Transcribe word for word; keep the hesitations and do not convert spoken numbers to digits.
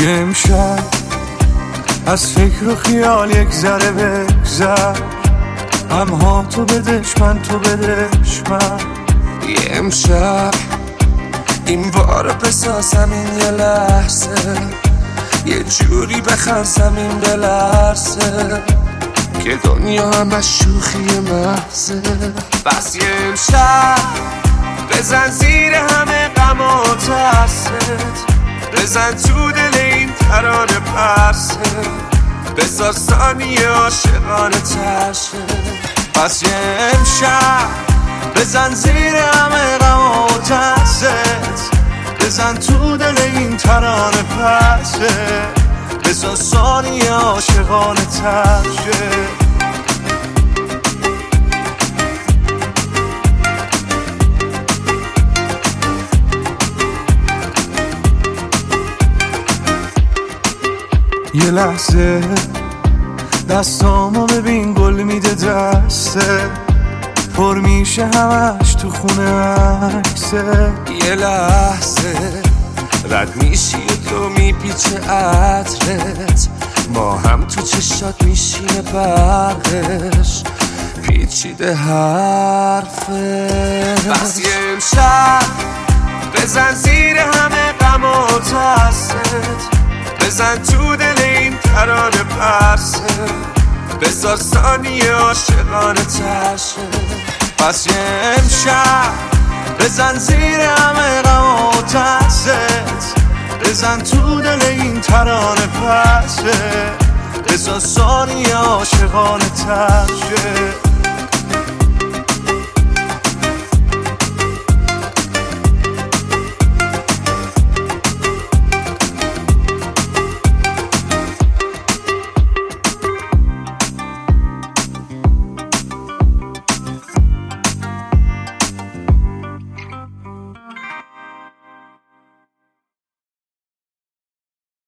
یه امشب از فکر و خیال یک ذره بگذر، همها تو بدش من تو بدش من. یه امشب این بارو بسازم این یه لحظه، یه جوری بخنسم این بلرزه که دنیا همش شوخی محضه. بس یه امشب بزن زیر همه غم و ترست، بزن تو دل این ترانه پرسه، بذار ثانیه عاشقانه ترشه. پس یه امشب بزن زیر همه غم و ترست، بزن تو دل این ترانه پرسه، بذار ثانیه عاشقانه ترشه. یه لحظه دستامو ببین گل میده دسته، پر میشه همش تو خونه عکسه. یه لحظه رد میشی و تو میپیچه عطرت، ما هم تو چشات میشینه برقش پیچیده حرفه. بس یه امشب بزن زیر همه غم و ترست، بزن تو دل این ترانه پرسه، بذار ثانیه عاشقانه ترشه. پس یه امشب بزن زیر همه غم و ترست، بزن تو دل این ترانه پرسه، بذار ثانیه عاشقانه ترشه.